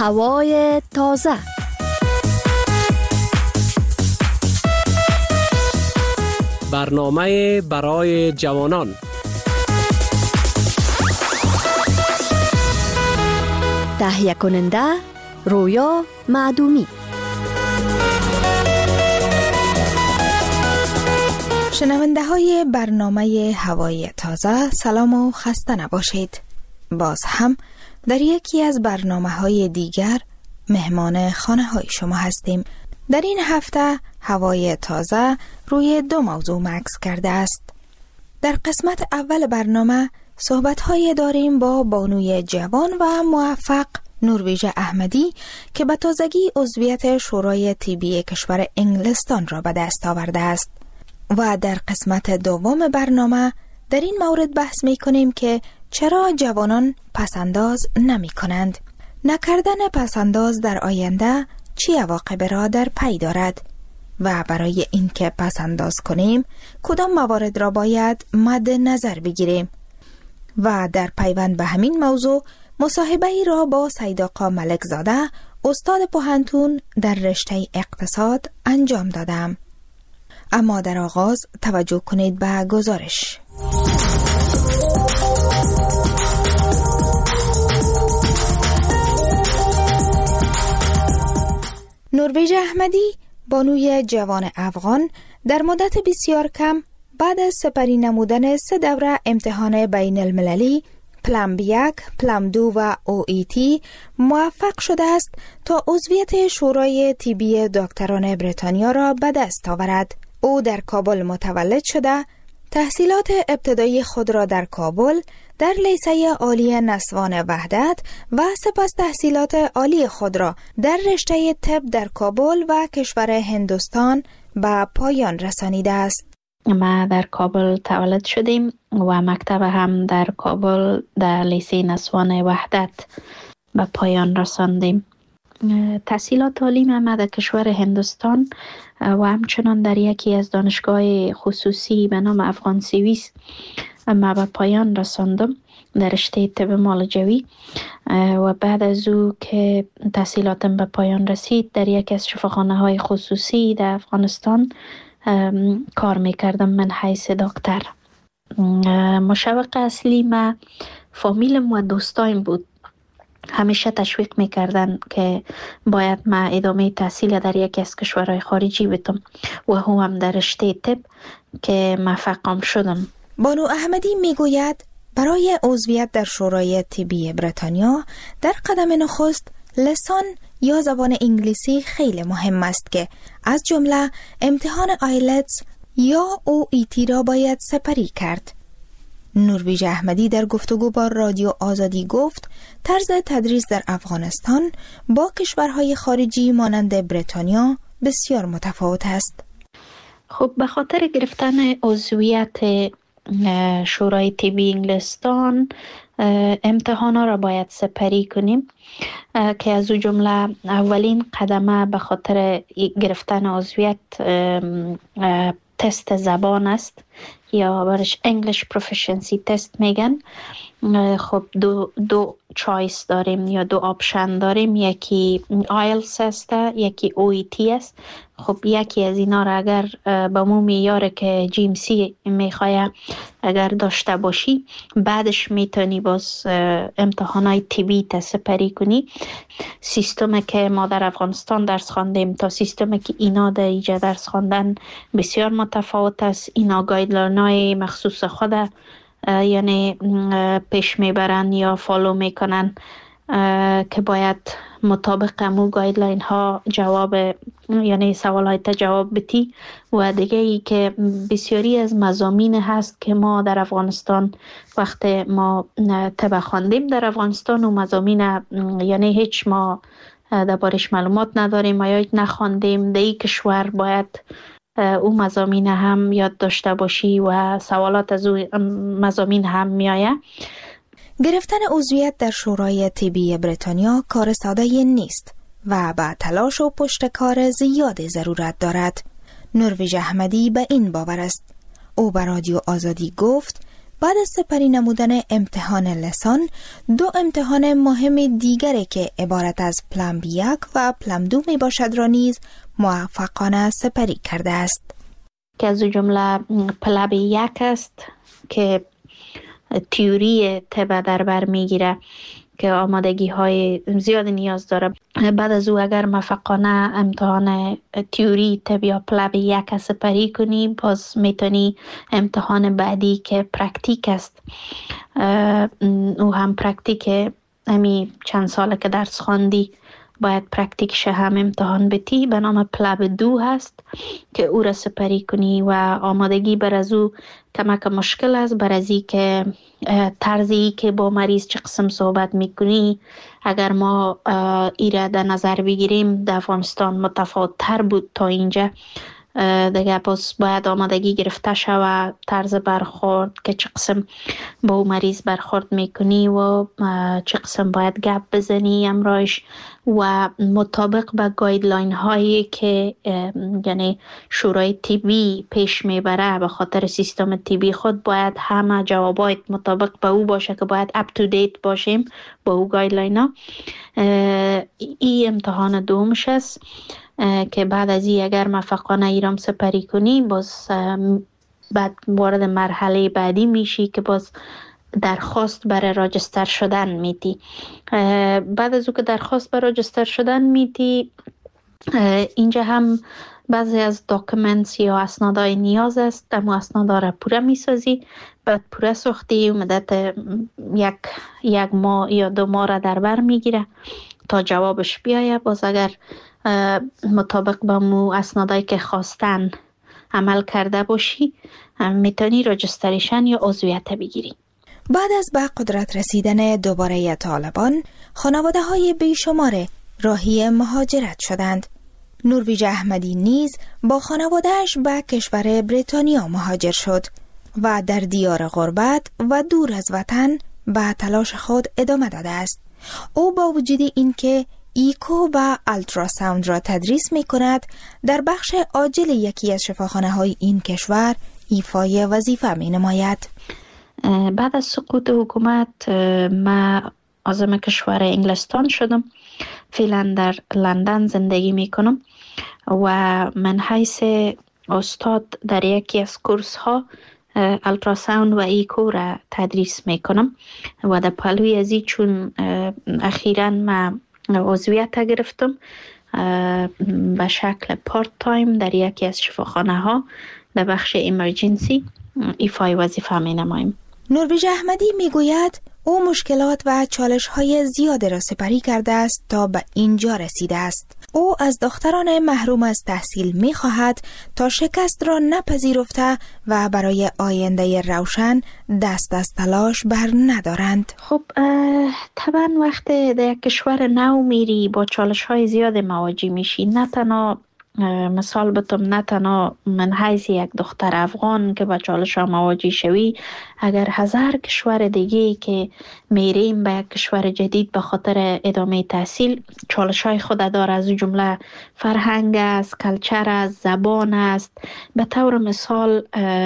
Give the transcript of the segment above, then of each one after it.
هوای تازه. برنامه برای جوانان. تهیه کننده رویا معدومی. شنونده های برنامه هوای تازه، سلام و خسته نباشید. باز هم در یکی از برنامه های دیگر مهمان خانه های شما هستیم. در این هفته هوای تازه روی دو موضوع مکث کرده است. در قسمت اول برنامه صحبت های داریم با بانوی جوان و موفق نروژ احمدی که به تازگی عضویت شورای طبی کشور انگلستان را به دست آورده است. و در قسمت دوم برنامه در این مورد بحث می کنیم که چرا جوانان پسنداز نمی کنند؟ نکردن پسنداز در آینده چی عواقب را در پی دارد؟ و برای اینکه پسنداز کنیم کدام موارد را باید مد نظر بگیریم؟ و در پیوند به همین موضوع مصاحبه ای را با سید آقا ملک زاده استاد پوهنتون در رشته اقتصاد انجام دادم. اما در آغاز توجه کنید به گزارش. نروژ احمدی بانوی جوان افغان در مدت بسیار کم بعد از سپری نمودن 3 دوره امتحان بین المللی پلم 1، پلم 2 و OET موفق شده است تا عضویت شورای طبی دکتران بریتانیا را به دست آورد. او در کابل متولد شده، تحصیلات ابتدایی خود را در کابل در لیسه عالی نسوان وحدت و سپس تحصیلات عالی خود را در رشته طب در کابل و کشور هندوستان به پایان رسانیده است. ما در کابل تولد شدیم و مکتب هم در کابل در لیسه نسوان وحدت به پایان رساندیم. تحصیلات تعلیم ما در کشور هندوستان و همچنان در یکی از دانشگاه خصوصی به نام افغان سویس ما به پایان رساندم در رشته طب معالجوی و بعد از او که تحصیلاتم به پایان رسید در یکی از شفاخانه های خصوصی در افغانستان کار میکردم من حیث دکتر. مشوق اصلی ما فامیلم و دوستایم بود. همیشه تشویق میکردن که باید ما ادامه تحصیل در یکی از کشورهای خارجی بدم و هم در رشته طب که موفقم شدم. بانو احمدی میگوید برای عضویت در شورای طبی بریتانیا در قدم نخست لسان یا زبان انگلیسی خیلی مهم است که از جمله امتحان آیلتس یا OET را باید سپری کرد. نروژ احمدی در گفتگو با رادیو آزادی گفت طرز تدریس در افغانستان با کشورهای خارجی مانند بریتانیا بسیار متفاوت است. خب به خاطر گرفتن عضویت شورای طبی انگلستان امتحانا را باید سپری کنیم که از او جمله اولین قدمه به خاطر گرفتن عضویت تست زبان است یا برش English Proficiency Test میگن. خب دو چایس داریم یا دو آپشن داریم، یکی IELTS است یکی OET است. خب یکی از اینا را اگر به مو معیار که GMC میخواه اگر داشته باشی بعدش میتونی باز امتحانات طبی سپری کنی. سیستمی که ما در افغانستان درس خواندیم تا سیستمی که اینا در اینجا درس خواندن بسیار متفاوت است. اینا گایدلاین‌های مخصوص خود یعنی پیش میبرن یا فالو میکنن که باید مطابق امو گایدلاین ها جواب یعنی سوالات جواب بدی. و دیگه ای که بسیاری از مضامین هست که ما در افغانستان وقت ما طب خواندیم در افغانستان و مضامین یعنی هیچ ما دربارش معلومات نداریم یا نخواندیم. در این کشور باید او مضامین هم یاد داشته باشی و سوالات از او مضامین هم میآید. گرفتن عضویت در شورای طبی بریتانیا کار ساده نیست و با تلاش و پشتکار زیاد ضرورت دارد. نروژ احمدی به این باور است. او به رادیو آزادی گفت بعد از سپری نمودن امتحان لسان، 2 امتحان مهم دیگری که عبارت از پلمب 1 و پلمب 2 می باشد را نیز موفقانه سپری کرده است. که از جمله پلمب 1 است که تئوری طب در بر میگیره که آمادگی های زیاد نیاز داره. بعد از او اگر موفقانه امتحان تئوری طب یا پلمب 1 سپری کنی، باز میتونی امتحان بعدی که پرکتیک است، او هم پرکتیک امی چند ساله که درس خواندی باید پرکتیکش هم امتحان بتی، به نام پلمب 2 هست که او را سپری کنی و آمادگی بر از او کمک مشکل است، بر از این که طرزی که با مریض چه قسم صحبت میکنی اگر ما ایره در نظر بگیریم در افغانستان متفاوت تر بود تا اینجا دیگه. پس باید آمادگی گرفته شود طرز برخورد که چه قسم با مریض برخورد میکنی و چه قسم باید گپ بزنی امرایش و مطابق به گایدلاین هایی که یعنی شورای طبی پیش میبره به خاطر سیستم طبی خود، باید همه جوابات مطابق به او باشه که باید اپ تو دیت باشیم با او گایدلاین ها. این امتحان دومش است که بعد از این اگر موفقانه ایرام سپری کنی، باز بعد وارد مرحله بعدی میشی که باز درخواست برای راجستر شدن میدی. بعد از او که درخواست برای راجستر شدن میدی، اینجا هم بعضی از داکومنتس یا اسنادهای نیاز است، اما اسنادا را پوره میسازی. بعد پوره ساختی مدت یک ماه یا 2 ماه را در بر میگیره تا جوابش بیایه. باز اگر مطابق با مو اسنادایی که خواستن عمل کرده باشی، میتونی راجستریشن یا عضویت بگیری. بعد از به قدرت رسیدن دوباره طالبان، خانواده های بیشمار راهی مهاجرت شدند. نرویج احمدی نیز با خانوادهش به کشور بریتانیا مهاجر شد و در دیار غربت و دور از وطن به تلاش خود ادامه داده است. او با وجود اینکه ایکو و التراساوند را تدریس می کند، در بخش عاجل یکی از شفاخانه های این کشور ایفای وظیفه می نماید. بعد از سقوط حکومت من عازم کشور انگلستان شدم. فعلا در لندن زندگی می کنم و من حیث استاد در یکی از کورس ها التراساوند و ایکو را تدریس می کنم و در پلوی ازی چون اخیراً من عضویت گرفتم به شکل پارت تایم در یکی از شفاخانه ها در بخش ایمرجنسی ایفای وظیفه می نمایم. نرویج احمدی می گوید او مشکلات و چالش های زیاد را سپری کرده است تا به اینجا رسیده است. او از دختران محروم از تحصیل می خواهد تا شکست را نپذیرفته و برای آینده روشن دست از تلاش بر ندارند. خب طبعا وقتی در یک کشور نو میری با چالش های زیاد مواجه میشی. نه تنها مثال بتم، نه تنها من حیث یک دختر افغان که با چالش ها مواجه شوی، اگر هزار کشور دیگه که میریم به یک کشور جدید به خاطر ادامه تحصیل، چالش های خود داره. از جمله فرهنگ است، کلچر است، زبان است. به طور مثال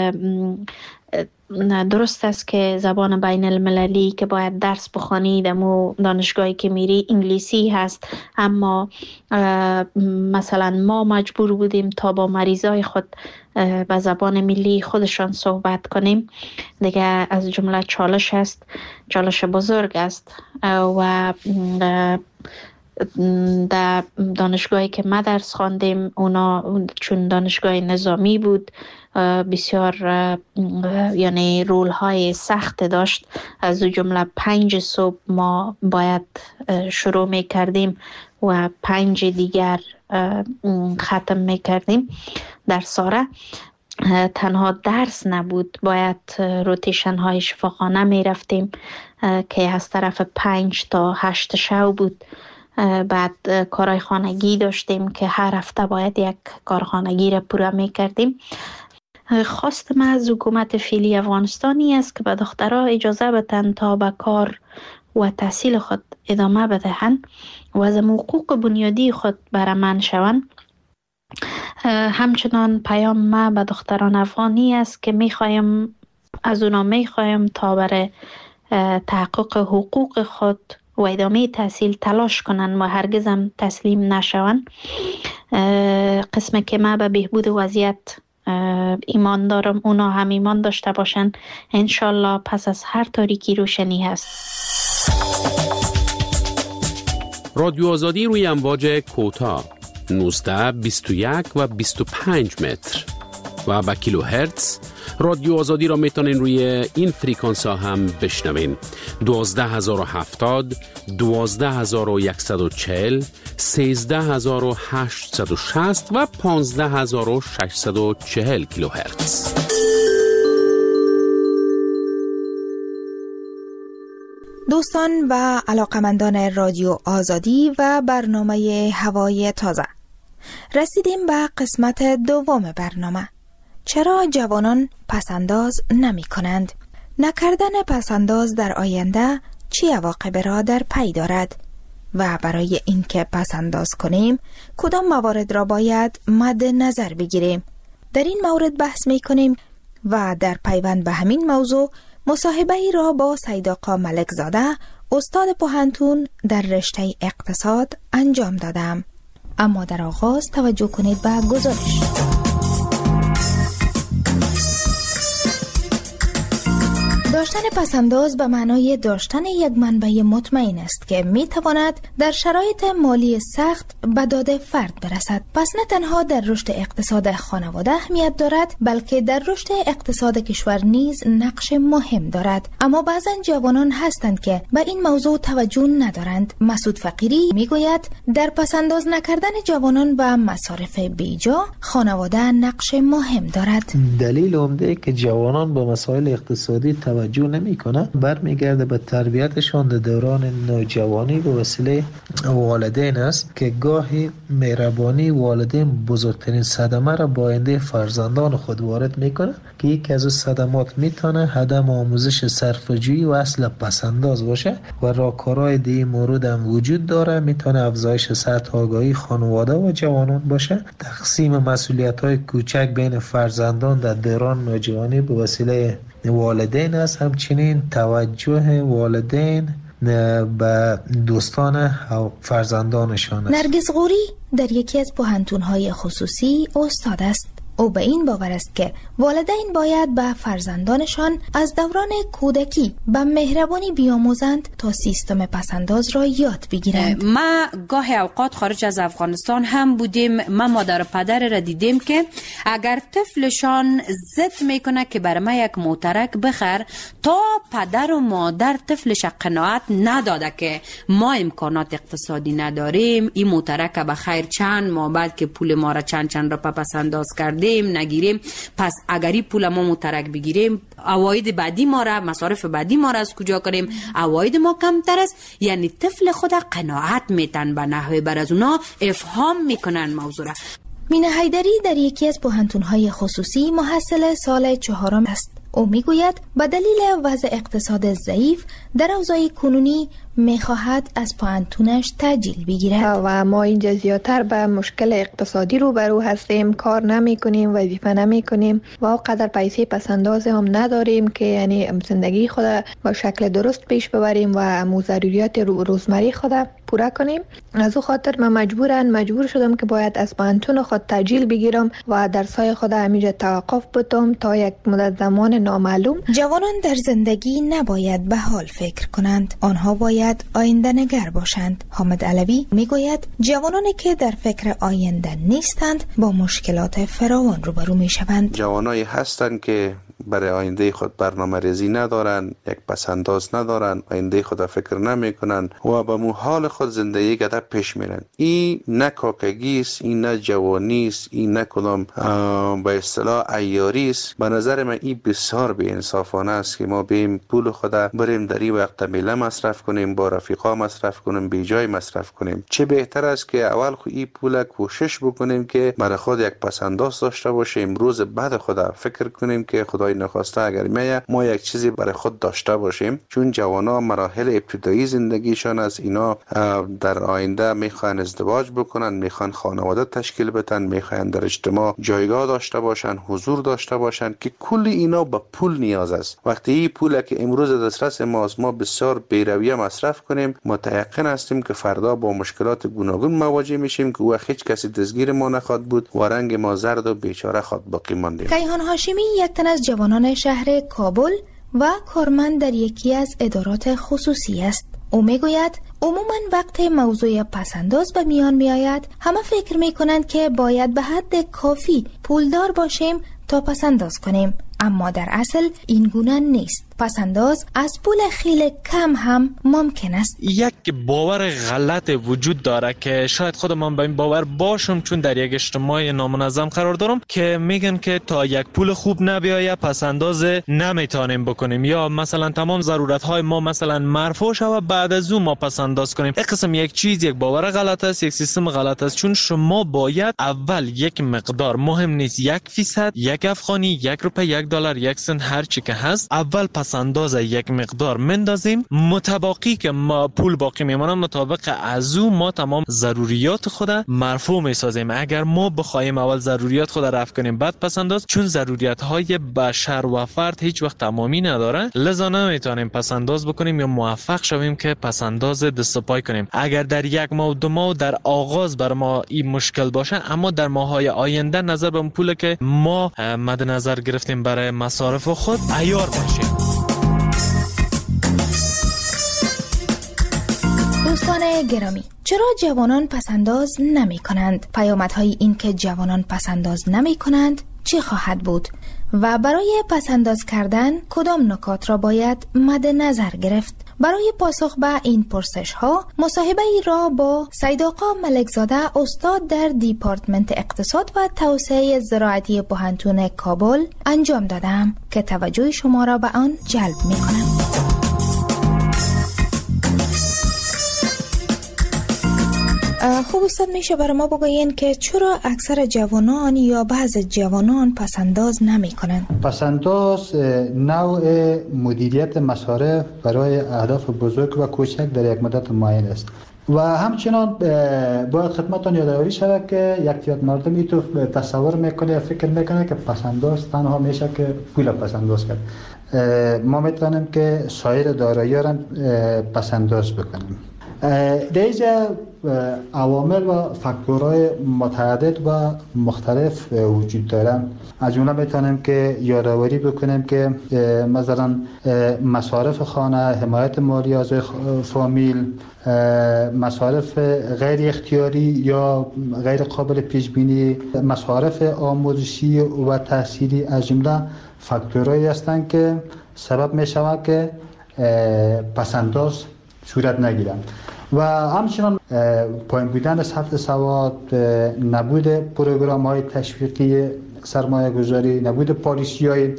درست است که زبان بین المللی که باید درس بخوانی دمو دانشگاهی که میری انگلیسی هست، اما مثلا ما مجبور بودیم تا با مریضای خود به زبان ملی خودشان صحبت کنیم. دیگه از جمله چالش است، چالش بزرگ است. و در دانشگاهی که ما درس خواندیم، اونا چون دانشگاه نظامی بود بسیار یعنی رول های سخت داشت. از جمله 5 صبح ما باید شروع می کردیم و 5 دیگر ختم می کردیم در ساره. تنها درس نبود، باید روتیشن های شفاخانه می رفتیم که از طرف 5 تا 8 شب بود. بعد کارهای خانگی داشتیم که هر هفته باید یک کارخانگی را پوره می کردیم. خواست من از حکومت فعلی افغانستانی است که به دخترها اجازه بدن تا به کار و تحصیل خود ادامه بدهند و از حقوق بنیادی خود برمن شوند. همچنان پیام ما به دختران افغانی است که می خواهیم از اونا میخوایم تا برای تحقق حقوق خود و ادامه تحصیل تلاش کنن و هرگز هم تسلیم نشون. قسمه که ما به بهبود وضعیت ایمان دارم، اونا هم ایمان داشته باشن. انشالله پس از هر تاریکی روشنی هست. رادیو آزادی روی امواج کوتاه 19، 21 و 25 متر و با کیلو هرتز. رادیو آزادی را میتونین روی این فریکانس ها هم بشنوین: 12070، 12140، 13860 و 15640 کیلو هرتز. دوستان و علاقمندان رادیو آزادی و برنامه هوای تازه، رسیدیم به قسمت دوم برنامه. چرا جوانان پسنداز نمی کنند؟ نکردن پسنداز در آینده چه عواقبی را در پی دارد؟ و برای اینکه پسنداز کنیم کدام موارد را باید مد نظر بگیریم؟ در این مورد بحث می کنیم و در پیوند به همین موضوع مصاحبه ای را با سید آقا ملک زاده، استاد پوهنتون در رشته اقتصاد انجام دادم. اما در آغاز توجه کنید به گزارش. داشتن پسنداز به معنای داشتن یک منبع مطمئن است که می تواند در شرایط مالی سخت به داد فرد برسد. پس نه تنها در رشد اقتصاد خانواده اهمیت دارد، بلکه در رشد اقتصاد کشور نیز نقش مهم دارد. اما بعضا جوانان هستند که به این موضوع توجه ندارند. مسعود فقیری می گوید در پسنداز نکردن جوانان و مصارف بیجا خانواده نقش مهم دارد. دلیل عمده که جوانان به مسائل اقتصادی توجه نمی‌کنه برمیگرده به تربیتشان در دوران نوجوانی به وسیله والدین است که گاهی مهربانی والدین بزرگترین صدمه را با آینده فرزندان خود وارد میکنه که یکی از صدمات میتونه عدم آموزش صرفه‌جویی و اصل پسنداز باشه و راهکارهای دیگه مورد هم وجود داره. میتونه افزایش سطح آگاهی خانواده و جوانان باشه، تقسیم مسئولیت‌های کوچک بین فرزندان در دوران نوجوانی به وسیله والدین است، همچنین توجه والدین به دوستان و فرزندانشان است. نرگس غوری در یکی از پوهنتون‌های خصوصی استاد است. او به این باور است که والدین باید به فرزندانشان از دوران کودکی به مهربانی بیاموزند تا سیستم پسنداز را یاد بگیرند. ما گاهی اوقات خارج از افغانستان هم بودیم، ما مادر و پدر را دیدیم که اگر طفلشان ضد میکنه که برای ما یک موترک بخر، تا پدر و مادر طفلش قناعت نداده که ما امکانات اقتصادی نداریم، این موترک به خیر چند ماه بعد که پول ما را چند را پسنداز کردیم نگیریم، پس اگری پول ما مترک بگیریم عواید بعدی ما را، مصارف بعدی ما را از کجا کنیم؟ عواید ما کمتر است. یعنی طفل خود قناعت میتن به نحوه بر از اونا افهام میکنن موضوع را. مینه حیدری در یکی از پوهنتون‌های خصوصی محصل سال 4 است. او میگوید به دلیل وضع اقتصاد ضعیف در اوضاع کنونی میخواهد از پوهنتونش تأجیل بگیرد و ما اینجا زیادتر به مشکل اقتصادی روبرو هستیم، کار نمی کنیم، وظیفه نمی کنیم و اونقدر پیسه پسنداز هم نداریم که یعنی زندگی خود با شکل درست پیش ببریم و ضروریات روزمره خود پورا کنیم. از او خاطر من مجبور شدم که باید از پوهنتون خود تأجیل بگیرم و درسای خود همینجا توقف بدم تا یک مدت زمان نامعلوم. جوانان در زندگی نباید به حال فکر کنند، آنها باید آینده نگر باشند. حامد علوی میگوید جوانانی که در فکر آینده نیستند با مشکلات فراوان روبرو میشوند. جوانایی هستند که برای آینده خود برنامه ریزی ندارن، یک پسنداز ندارن، آینده خود فکر نمی کنن و به حال خود زندگی گذر پیش میرن. این نه کاکگی است، این نه جوانی است، این نه کدام به اصطلاح عیاری است. به نظر من این بسیار بی انصافانه است که ما بیم پول خود بریم در این وقت میله مصرف کنیم، با رفیقا مصرف کنیم، بی جای مصرف کنیم. چه بهتر است که اول خود این پول کوشش بکنیم که برای خود یک پسنداز داشته باشیم، روز بعد خود فکر کنیم که خدای پای نخسته اگر میایه ما یک چیزی برای خود داشته باشیم، چون جوانان مراحل ابتدایی زندگیشان از اینا در آینده میخوان ازدواج بکنن، میخوان خانواده تشکیل بدن، میخوان در اجتماع جایگاه داشته باشن، حضور داشته باشن که کل اینا به پول نیاز است. وقتی این پولی که امروز دسترس ماست ما بسیار بی‌رویه مصرف کنیم، متيقن هستیم که فردا با مشکلات گوناگون مواجه میشیم که وقت هیچ کسی دستگیر ما نخواد بود و رنگ ما زرد و بیچاره خود باقی ماندیم. کیهان هاشمی یک تن از جوانان شهر کابل و کارمند در یکی از ادارات خصوصی است. او میگوید عموماً وقت موضوع پسنداز به میان می آید همه فکر می کنند که باید به حد کافی پولدار باشیم تا پسنداز کنیم، اما در اصل این گونه نیست. پسنداز از پول خیلی کم هم ممکن است. یک باور غلط وجود داره که شاید خودم به این باور باشم، چون در یک اجتماع نامنظم قرار دارم که میگن که تا یک پول خوب نبیایه پسنداز نمیتونیم بکنیم، یا مثلا تمام ضرورت های ما مثلا مرفوع شوه بعد از اون ما پسنداز کنیم. این قسم یک چیز، یک باور غلط است، یک سیستم غلط است، چون شما باید اول یک مقدار، مهم نیست 1%، 1 افغانی، 1 روپیه، 1 دلار، 1 سنت، هر چی که هست، اول پسنداز یک مقدار مندازیم، متباقی که ما پول باقی میمونه مطابق از او ما تمام ضروریات خود مرفوع میسازیم. اگر ما بخوایم اول ضروریات خود رفع کنیم بعد پسنداز، چون ضروریات های بشر و فرد هیچ وقت تمامی نداره، لذا نمیتونیم پسنداز بکنیم یا موفق شویم که پسنداز دست و پای کنیم. اگر در 1 ماه و 2 ماه در آغاز بر ما این مشکل باشه، اما در ماهای آینده نظر به پولی که ما مد نظر گرفتیم برای مصارف خود عیار باشیم. دوستان گرامی، چرا جوانان پسنداز نمی کنند؟ پیامدهای این که جوانان پسنداز نمی کنند چی خواهد بود؟ و برای پسنداز کردن کدام نکات را باید مد نظر گرفت؟ برای پاسخ به این پرسش ها مصاحبه ای را با سید آقا ملکزاده استاد در دیپارتمنت اقتصاد و توسعه زراعتی پوهنتون کابل انجام دادم که توجه شما را به آن جلب می کنم. خوب استاد، میشه برای ما بگوین که چرا اکثر جوانان یا بعض جوانان پسنداز نمی کنند؟ پسنداز نوع مدیریت مصارف برای اهداف بزرگ و کوچک در یک مدت معین است و همچنان باید خدمتتان یادآوری شود که یک تعداد مردم این تو تصور میکنه یا فکر میکنه که پسنداز تنها میشه که پول پسنداز کرد. ما میتونیم که سایر دارایی‌ها را پسنداز بکنیم. در اینجا عوامل و فاکتورهای متعدد و مختلف وجود دارن. از جمله میتونیم که یادآوری بکنیم که مثلا مصارف خانه، حمایت مالی از فامیل، مصارف غیر اختیاری یا غیر قابل پیش بینی، مصارف آموزشی و تحصیلی از جمله فاکتورهایی هستند که سبب میشود که پسنداز صورت نگیرند. و همچنان پایین بودن سطح سواد، نبود پروگرام های تشویقی سرمایه گذاری، نبود پالیسی های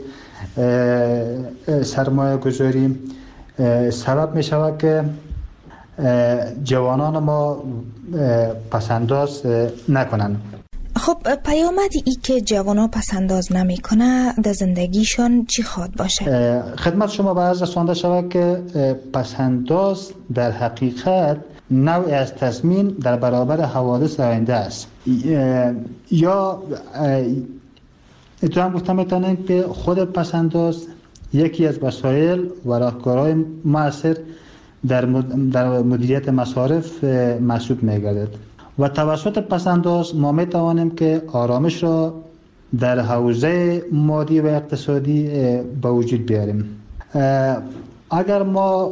سرمایه گذاری سبب می شود که جوانان ما پسنداز نکنند. خب پیامدی ای که جوانان پسنداز نمی کنه در زندگیشان چی خواد باشه؟ خدمت شما به عرض رسانده شود که پسنداز در حقیقت نوعی از تضمین در برابر حوادث آینده است. یا اتفاقا گفتم میتونیم که خود پسنداز یکی از وسایل و راهکارهای مؤثر در مدیریت مصارف محسوب میگردد و توسط پسنداز ما میتوانیم که آرامش را در حوزه مادی و اقتصادی به وجود بیاریم. اگر ما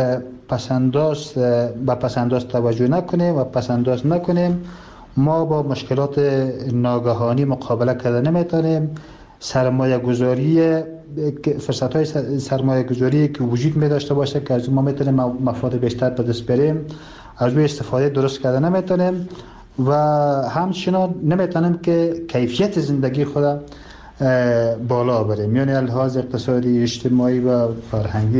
به پسنداز توجه نکنیم و پسنداز نکنیم، ما با مشکلات ناگهانی مقابله کردن نمیتونیم. سرمایه گذاری، فرصت های سرمایه گذاری که وجود می داشته باشه که از ما میتونیم مفاد بیشتر به دست بریم، از روی استفاده درست کردن نمیتونیم و همچنان نمیتونیم که کیفیت زندگی خود بالا بریم، یعنی لحاظ اقتصادی، اجتماعی و فرهنگی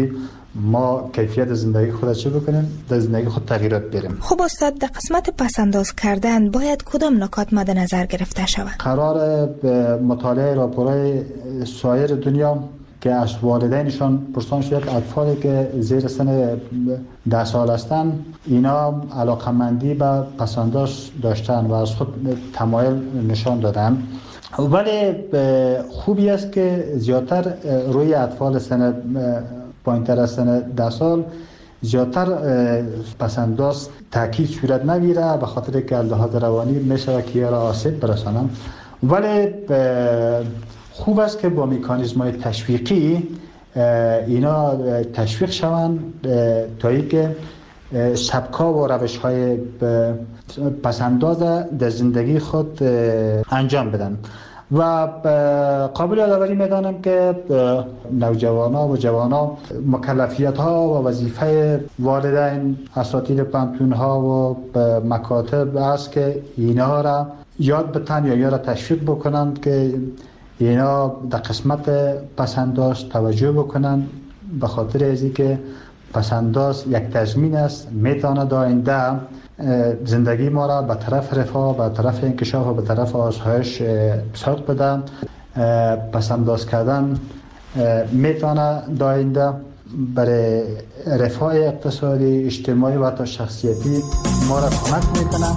ما کیفیت زندگی خود چه بکنیم، در زندگی خود تغییرات بریم. خب استاد، در قسمت پسنداز کردن باید کدام نکات مد نظر گرفته شود؟ قرار مطالعه راپورهای سایر دنیا که از والدینشان پرسان شد اطفالی که زیر سن 10 سال هستند اینا علاقمندی به پسنداز داشتن و از خود تمایل نشان دادن، ولی خوبی است که زیادتر روی اطفال سن پایین‌تر از سن 10 سال زیادتر پسنداز تاکید صورت نگیره، به خاطر که لحاظ روانی میشه که را آسیب برسانم. ولی خوب است که با مکانیزم‌های تشویقی اینا تشویق شوند تا اینکه سبکا و روش‌های پسنداز در زندگی خود انجام بدن. و قابل یادآوری می‌دانم که نوجوانا و جوانا مکلفیت‌ها و وظیفه والدین، اساتید پانتون‌ها و مکاتب است که اینا را یاد بتن یا اینا را تشویق بکنند که اینا در قسمت پسنداز توجه بکنند، به خاطر از اینکه پسنداز یک تضمین است میتواند آینده زندگی ما را به طرف رفاه، به طرف انکشاف و به طرف آسایش سوق بده. پسنداز کردن میتواند آینده برای رفاه اقتصادی، اجتماعی و حتی شخصیتی ما را کمک میکنه.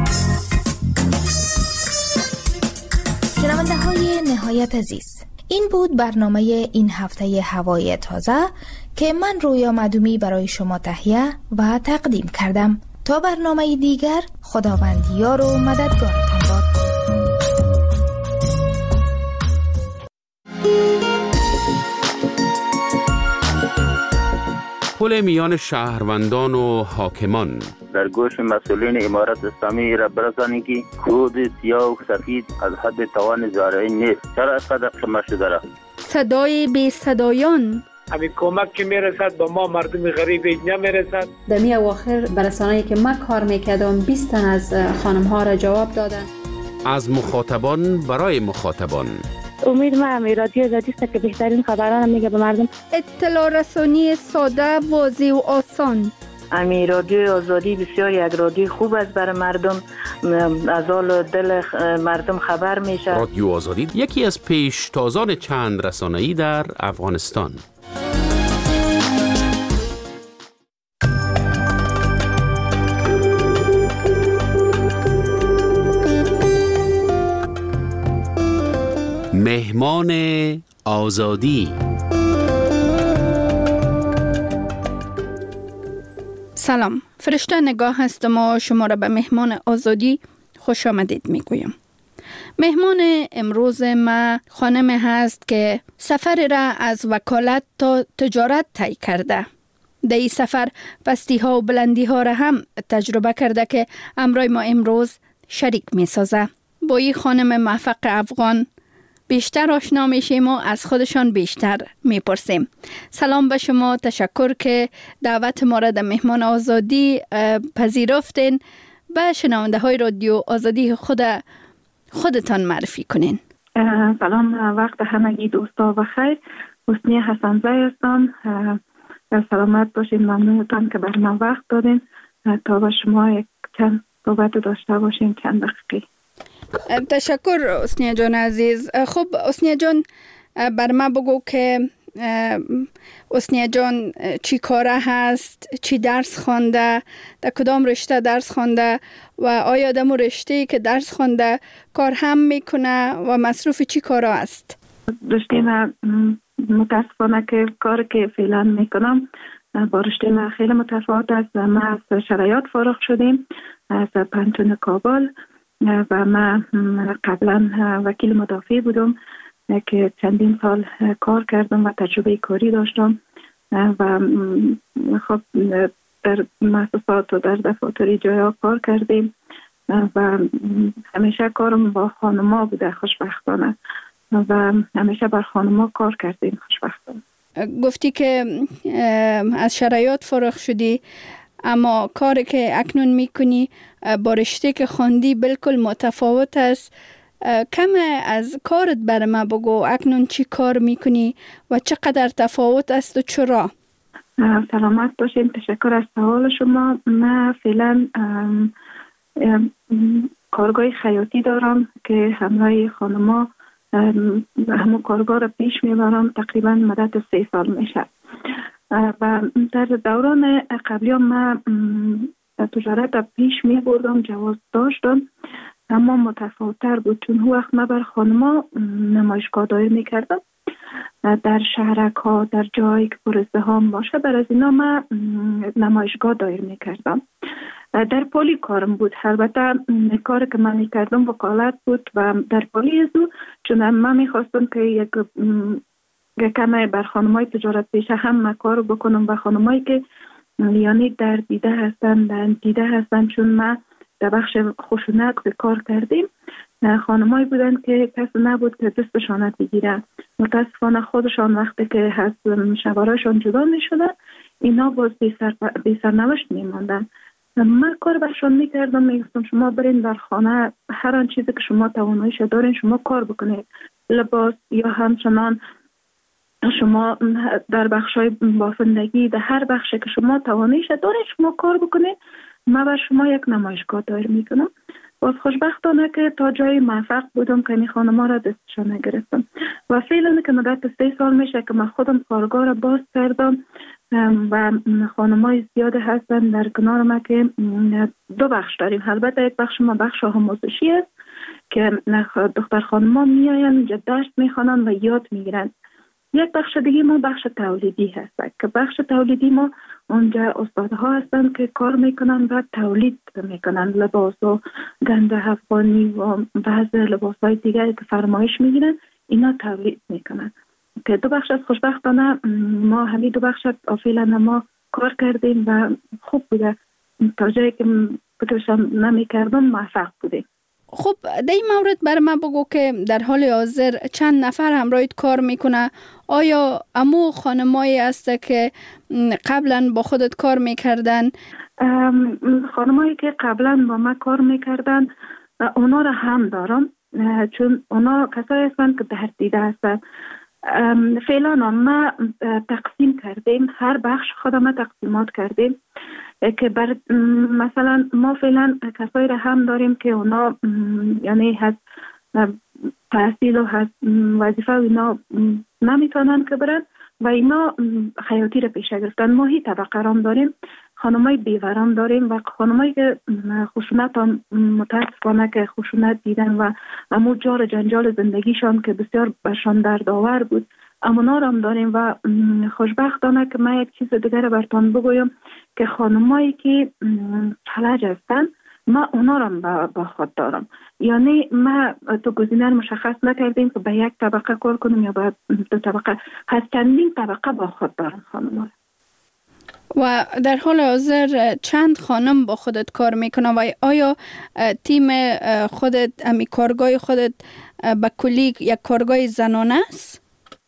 شنونده های نهایت عزیز، این بود برنامه این هفته هوای تازه که من رویا معدومی برای شما تهیه و تقدیم کردم. تا برنامه دیگر، خداوند یار و مددگارتان باد. پل میان شهروندان و حاکمان. در گوش مسئولین امارت اسلامی را برسانید که کود سیاه و سفید از حد توان زارعی نیست. چرا اینقدر قمه شده را؟ صدای بی صدایان. همین کمک که میرسد به ما مردم غریب نمیرسد. در می اواخر برسانه‌ای که من کار میکردم 20 تن از خانم ها را جواب دادن. از مخاطبان برای مخاطبان. امید ما همی رادیو آزادی است که بهترین خبران میگه به مردم. اطلاع رسانی ساده، واضح و آسان. امی رادیو آزادی بسیار یک رادیو خوب است برای مردم، از حال دل مردم خبر میشه. رادیو آزادی یکی از پیشتازان چند رسانه‌ای در افغانستان. مهمان آزادی. سلام، فرشته نگاه هستم و شما را به مهمان آزادی خوش آمدید میگویم. مهمان امروز ما خانم هست که سفر را از وکالت تا تجارت طی کرده. در این سفر پستی ها و بلندی ها را هم تجربه کرده که امروز ما امروز شریک می سازه. با این خانم موفق افغان بیشتر آشنا میشیم و از خودشان بیشتر میپرسیم. سلام به شما، تشکر که دعوت ما را در مهمان آزادی پذیرفتین. به شنونده های رادیو آزادی خودتان معرفی کنین. سلام، وقت همگی دوستا و خیر. حسنی حسن‌زی هستم. سلامت باشین، ممنونتان که بر من وقت دادین تا با شما یک چند صحبت داشته باشیم، چند دقیقه. تشکر حسنیه جان عزیز. خب حسنیه جان، بر ما بگو که حسنیه جان چی کاره هست، چی درس خوانده، در کدام رشته درس خوانده و آیا در رشته که درس خوانده کار هم میکنه و مصروف چی کارا است؟ رشته من متاسفانه که کار که فعلا میکنم با رشته من خیلی متفاوت است. من از شرایط فارغ شدیم از پانتون کابل و من قبلا وکیل مدافع بودم که چندین سال کار کردم و تجربه کاری داشتم و خب در مؤسسات و در دفاتر جایا کار کردیم و همیشه کارم با خانما بوده خوشبختانه و همیشه بر خانما کار کردیم خوشبختانه. گفتی که از شرایط فارغ شدی، اما کاری که اکنون میکنی با رشته که خواندی بالکل متفاوت است. کم از کارت بر ما بگو، اکنون چی کار میکنی و چقدر تفاوت است و چرا؟ سلامت باشین. تشکر از سوال شما. من فعلا کارگاه خیاطی دارم که همراه خانما همون کارگاه را پیش میبرم. تقریبا مدت 3 سال میشه و در دوران قبلی من تجارت پیش میبردم، جواز داشتم، اما متفاوت‌تر بود چون هر وقت من بر خانما نمایشگاه دایر میکردم در شهرک ها، در جایی که پر ازدحام باشه. بر از اینا من نمایشگاه دایر میکردم. در پلی کارم بود. البته کاری که من میکردم وکالت بود و در پلی ازو چون من میخواستم که یک کمی بر خانمای تجارت پیشه هم کار بکنم و خانمایی که یعنی در دیده هستن چون من در بخش خشونت کار کردیم. خانمایی بودن که کسی نبود که دستشان بگیره. متاسفانه خودشان وقتی که از شوهرشان جدا می شدن اینا باز بی سرنوشت می ماندن. من کار برشان می کردم، می گفتم شما برین در خانه هر آن چیزی که شما تواناییش دارین شما کار بکنید، لباس یا همچنان شما در بخشای بافندگی در هر بخشی که شما تواناییش دارین شما کار بکنید. من بر شما یک نمایشگاه دایر میکنم. باز خوشبختانه که تا جای موفق بودم که این خانما را دستشان نگرفتم و فعلا که مدت 3 سال میشه که من خودم کارگاه را باز کردم و خانمای زیاد هستن در کنار ما که 2 بخش داریم. البته یک بخش ما بخش آموزشی است که دختر خانما میاین اینجا درس میخوانن و یاد میگیرن. یک بخش دیگه ما بخش تولیدی هست که بخش تولیدی ما اونجا استادها هستن که کار میکنن و تولید میکنن لباس و گنده افغانی و بعض لباس های دیگری که فرمایش میگیرن اینا تولید میکنن که 2 بخش از خوشبختانه ما همین 2 بخش فعلا ما کار کردیم و خوب بوده. تا جایی که فکرشم نمیکردم موفق بودیم. خب در این مورد بر من بگو که در حال حاضر چند نفر همراهت کار میکنه؟ آیا امو خانمایی هسته که قبلا با خودت کار میکردن؟ خانمایی که قبلا با من کار میکردن اونا را هم دارم چون اونا کسایی هستن که در دیده هستن. فعلا ما تقسیم کردیم، هر بخش خودم تقسیمات کردیم که بر مثلا ما فعلا کسایی را هم داریم که اونا یعنی هست تحصیل و هست وظیفه و اینا نمیتونن که برن و اینا خیاطی را پیشه گرفتن. ما هی طبقه رام داریم، خانمای بیورام داریم و خانمایی که خشونت هم متاسفانه که خشونت دیدن و امو جار جنجال زندگیشان که بسیار برشان دردآور بود امونا را هم داریم. و خوشبختانه که من یک چیز دیگر برتان بگویم که خانمایی که فلج هستن ما اونا را با خود دارم. یعنی ما تو گزینه مشخص نکردیم که به یک طبقه کار کنیم یا به 2 طبقه، چندین طبقه با خود دارم خانم‌ها. و در حال حاضر چند خانم با خودت کار میکنه و آیا تیم خودت امی کارگاه خودت به کلی یک کارگاه زنانه است؟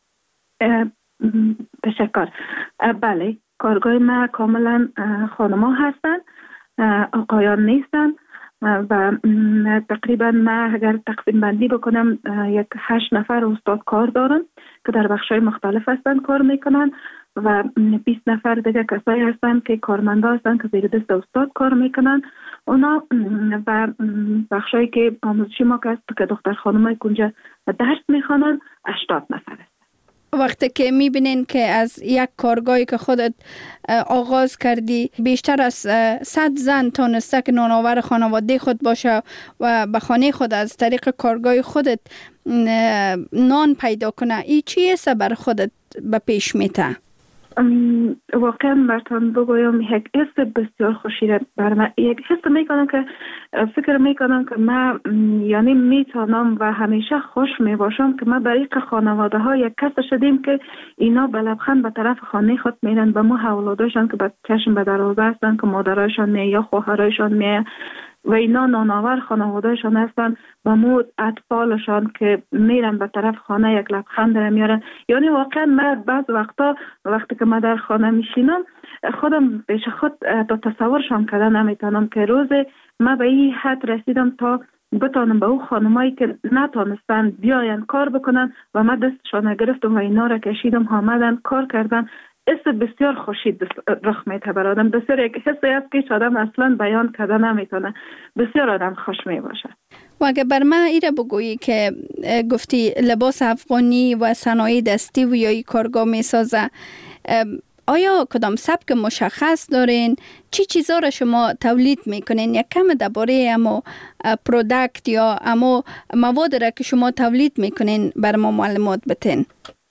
تشکر. بله کارگاه ما کاملا خانم‌ها هستن، آقایان نیستن و تقریبا من اگر تقسیم بندی بکنم 8 نفر استاد کار دارم که در بخش‌های مختلف هستن کار میکنن و 20 نفر دیگه کسایی هستن که کارمندا هستن که زیر دست استاد کار میکنن. اونا و بخشایی که آموزشی ما که دختر خانمای کنجا درس میخوانن 80 نفر هستن. وقتی که میبینین که از یک کارگاهی که خودت آغاز کردی بیشتر از 100 زن تانسته که نانآور خانواده خود باشه و به خانه خود از طریق کارگاه خودت نان پیدا کنه، این چیه بر خودت به پیش میته؟ واقعا براتون بگویم یک حس بسیار خوشی بر من، یک حس میکنم که فکر میکنم که من یعنی میتونم و همیشه خوش میباشم که من برای خانواده ها یک کس شدیم که اینا به لبخند به طرف خانه خود میرن، به ما اولادشان که به چشم به دروازه هستن که مادرایشان می یا خواهرایشان می و اینا نانآور خانوادهشان هستن و مو اطفالشان که میرن به طرف خانه یک لبخند میارن. یعنی واقعا من بعض وقتا وقتی که من در خانه میشینم خودم پیش خود تا تصورشان کردن نمیتونم که روز من به این حد رسیدم تا بتانم به او خانمایی که نتانستن بیاین کار بکنن و من دستشان گرفتم و اینا را کشیدم آمدن کار کردن حس بسیار خوشی رخ میده بر آدم. بسیار یک حسی است که آدم اصلا بیان کرده نمیتونه. بسیار آدم خوش می باشه. و اگه بر من ایره بگویی که گفتی لباس افغانی و صنایع دستی و یا کارگاه می سازه، آیا کدام سبک مشخص دارین؟ چی چیزا را شما تولید میکنین؟ یک کم درباره امو پروداکت یا امو مواد را که شما تولید میکنین بر ما معلومات بتین.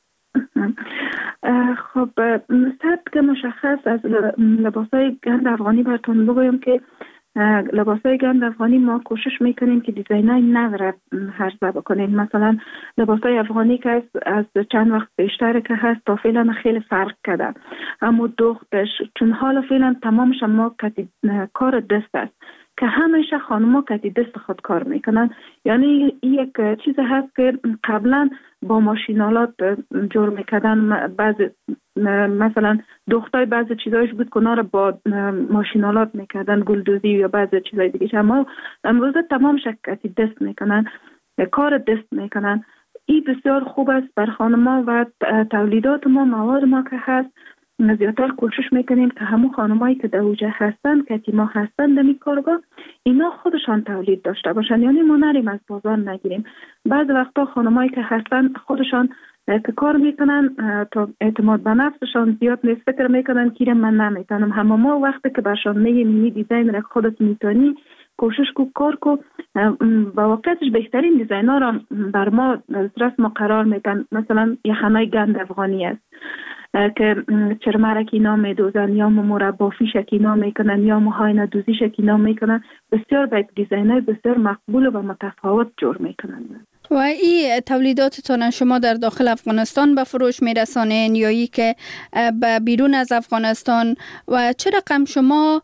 خب سبک مشخص از لباسای گند افغانی براتون بگویم که لباسای گند افغانی ما کوشش میکنیم که دیزاینای نو را عرضه بکنیم. مثلا لباسای افغانی که از چند وقت بیشتر که هست تا فعلا خیلی فرق کرده، اما دوختش چون حالا فعلا تمامش ما کار دست است که همیشه خانم‌ها کتی دست خود کار میکنن. یعنی یک چیز هست که قبلا با ماشینالات جور میکردن، بعضی مثلا دختای بعضی چیزایش بود که اونا رو با ماشینالات میکردن، گلدوزی یا بعضی چیزای دیگه. اما امروز تمامش کتی دست میکنن، کار دست میکنن. این بسیار خوب است بر خانم‌ها و تولیدات ما، مواد ما که هست زیادتر کوشش میکنیم که همون خانمایی که در اوجه هستن، که ما هستن در این کارگاه، اینا خودشان تولید داشته باشن. یعنی ما نریم از بازار نگیریم. بعض وقتا خانمایی که هستن خودشان که کار میکنن تا اعتماد به نفسشان زیاد نیست، فکر میکنن که من نمیتونم. همه ما وقتی که برشان میگیم دیزاین را خودت میتونی، کوشش کو کار کو، با واقعیتش بهترین دیزاین‌ها را بر ما دسترس ما قرار میدن. مثلا یخنای گند افغانی است که چرمرک اینا میدوزن، یا مربافی شکینا میکنن، یا موهای ندوزی شکینا میکنن. بسیار به دیزاین‌های بسیار مقبول و متفاوت جور میکنن. و این تولیداتتان شما در داخل افغانستان به فروش میرسانین یا ای که به بیرون از افغانستان؟ و چه رقم شما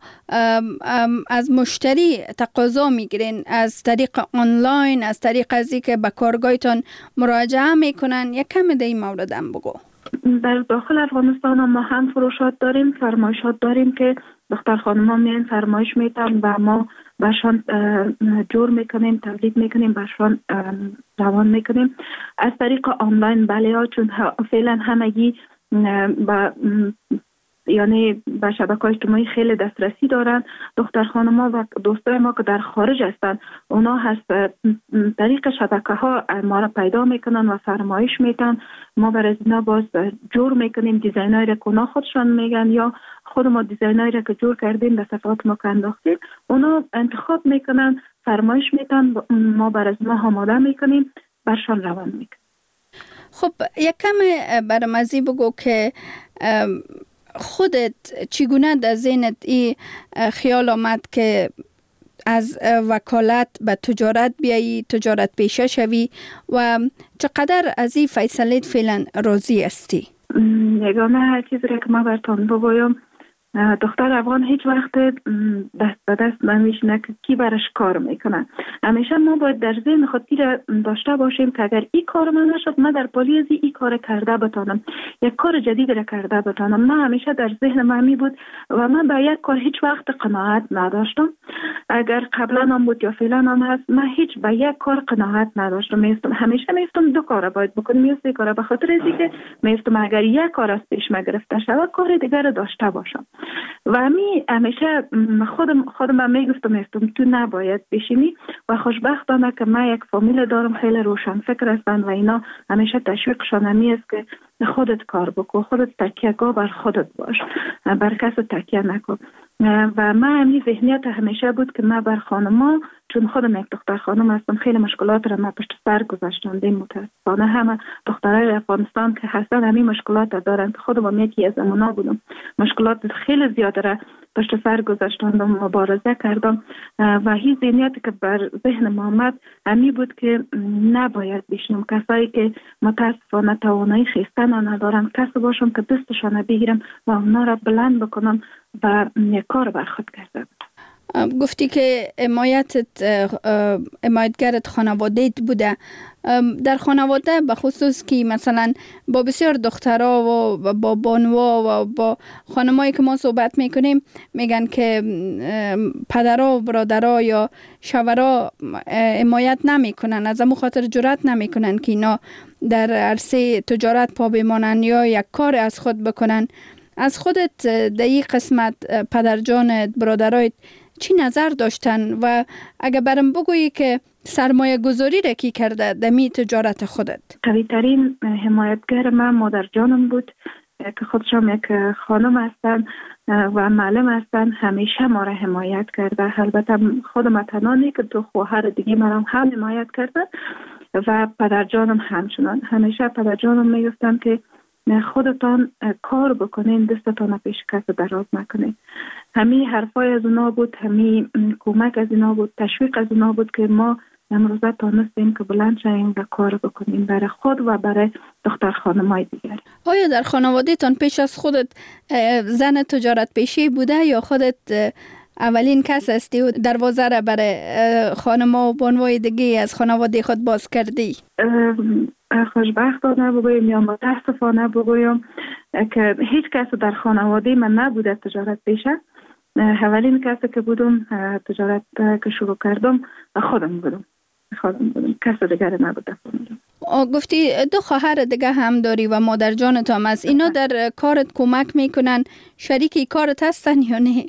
از مشتری تقاضا میگیرین؟ از طریق آنلاین، از طریق ازی که به کارگاهتان مراجعه میکنن؟ یک کم در این مورد هم بگو. در داخل افغانستان ما هم فروشات داریم، فرمایشات داریم که دختر خانم ها میان فرمایش میتن و ما برشان جور میکنیم، تولید میکنیم، برشان روان میکنیم. از طریق آنلاین بله ها، چون فعلا همگی یعنی به شبکه‌های اجتماعی خیلی دسترسی دارن. دختر خانم‌ها و دوستای ما که در خارج هستن، اونا هست طریق شبکه‌ها ما را پیدا میکنن و فرمایش میتن. ما برای اینا باز جور میکنیم دیزاینایی را که اونا خودشان میگن، یا خود ما دیزاینایی را که جور کردیم در صفحات ما که انداختیم، اونا انتخاب میکنن، فرمایش میتن، ما برای اینا آماده میکنیم، برشان روان میکنیم. خب یک کم برام ازی بگو که خودت چگونه در ذهنت این خیال آمد که از وکالت به تجارت بیایی، تجارت پیشه شوی، و چقدر از این فیصله فعلا راضی هستی؟ یگانه چیزی که ما براتون بگویم، دختر افغان هیچ وقت دست به دست نمیشینه که کی برش کار میکنه. همیشه ما باید در ذهن خود داشته باشیم که اگر این کار من نشد، من در پالی از این کار کرده بتانم، یک کار جدید را کرده بتانم. من همیشه در ذهن من می بود و من به یک کار هیچ وقت قناعت نداشتم. اگر قبلا هم بود یا فعلا هم هست، من هیچ به یک کار قناعت نداشتم. همیشه میستم دو کار باید بکنم یا سه کار، به خاطر اینکه میستم اگر یک کار از پیش گرفته شود، کار دیگر را داشته باشم. و همیشه خودم میگفتم تو نباید بشینی. و خوشبختانه که من یک فامیل دارم خیلی روشن فکر هستن و اینا همیشه تشویقشان همی است که خودت کار بکن، خودت تکیه‌گاه بر خودت باش، بر کس تکیه نکن. و من همین ذهنیت همیشه بود که من بر خانم‌ها، چون خودم یک دختر خانم هستم، خیلی مشکلات را من پشت سر گذاشتم. متاسفانه همه دخترای افغانستان که هستن همین مشکلات دارن که خودم یکی از اونا بودم. مشکلات خیلی زیاد را پشت سر گذاشتم و مبارزه کردم و هیچ ذهنیتی که بر ذهن ما آمد همین بود که نباید بشنم کسایی که متاسفانه توانایی خیستن ندارن، کسی باشم که دستشان بگیرم و اونا را بلند بکنم و یک کار بر خود کردم. گفتی که حمایتگرت خانواده‌ت بوده. در خانواده به خصوص که مثلا با بسیار دخترها و با بانوا و با خانمایی که ما صحبت میکنیم میگن که پدرها و برادرها یا شوهرها حمایت نمیکنن، از همون خاطر جرأت نمیکنن که اینا در عرصه تجارت پا بمانن یا یک کار از خود بکنن. از خودت در این قسمت پدرجانت، برادرایت چی نظر داشتن و اگه برام بگویی که سرمایه گذاری را کی کرده دمی تجارت خودت؟ قوی ترین حمایتگر من مادر جانم بود که خودشم یک خانم هستن و معلم هستن. همیشه ما را حمایت کرده. البته خودم تنها که تو خواهر دیگه مرا هم حمایت کردن و پدر جانم همچنان. همیشه پدر جانم میگفتن که خودتان کار بکنین، دستتان پیش کس دراز نکنین. همین حرفای از اونا بود، همین کمک از اونا بود، تشویق از اونا بود که ما امروزه تانستیم که بلند شویم و کار بکنیم برای خود و برای دختر خانمای دیگر. آیا در خانواده تان پیش از خودت زن تجارت پیشی بوده یا خودت اولین کس هستی و دروازه را برای خانما و بانوای دیگه از خانواده خود باز کردی؟ خوشبختانه بگویم یا متاسفانه بگویم که هیچ کس در خانواده من نبوده تجارت پیشه. اولین کسی که بودم تجارت که شروع کردم خودم بودم. کس دیگر نبوده. گفتی دو خواهر دیگه هم داری و مادر جانت هم است. اینا در کارت کمک میکنن؟ شریکی کارت هستن یا نه؟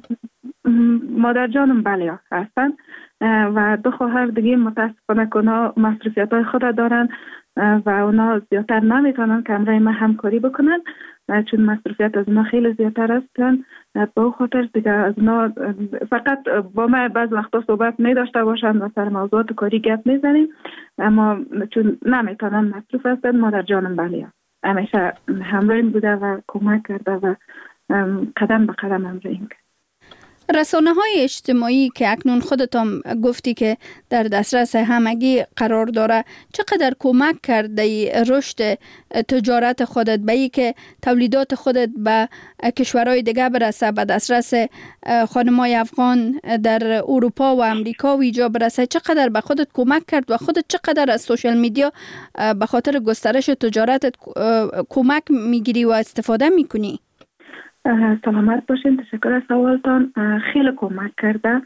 مادر جانم بله هستن و دو خواهر دیگه متاسفانه که اونا مصروفیت های خود دارن و اونا زیادتر نمیتونن که همراه من همکاری بکنن چون مصروفیت از اونا خیلی زیادتر هستن. با خاطر دیگه از اونا فقط با من بعض وقتا صحبت میداشته باشن و سر موضوعات کاری گپ میزنیم، اما چون نمیتونن مصروف هستن مادر جانم بله همیشه همراهیم بوده و کمک کرده و قدم به قدم همراهیم کرد. رسانه های اجتماعی که اکنون خودت هم گفتی که در دسترس همگی قرار داره چقدر کمک کرده رشد تجارت خودت به ای که تولیدات خودت به کشورهای دیگه برسه، به دسترس خانمای افغان در اروپا و امریکا و اینجا برسه؟ چقدر به خودت کمک کرد و خودت چقدر از سوشال میدیا به خاطر گسترش تجارتت کمک میگیری و استفاده میکنی؟ سلامت باشین. تشکر از سوالتان. خیلی کمک کرده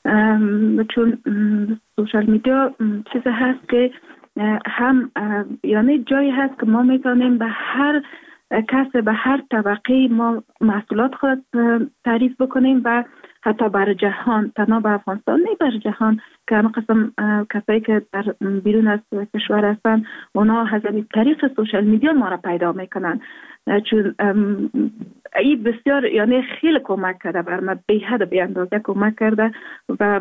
چون سوشال میدیا چیزی هست که هم یعنی جایی هست که ما میتونیم به هر کس به هر طبقه ما محصولات خود تعریف بکنیم و حتی بر جهان، تنها به افغانستان نه بر جهان که همه قسم کسایی که در بیرون از کشور هستن اونا از طریق سوشال میدیا ما را پیدا میکنن چون این بسیار یعنی خیلی کمک کرده بر من، به حد بی اندازه کمک کرده و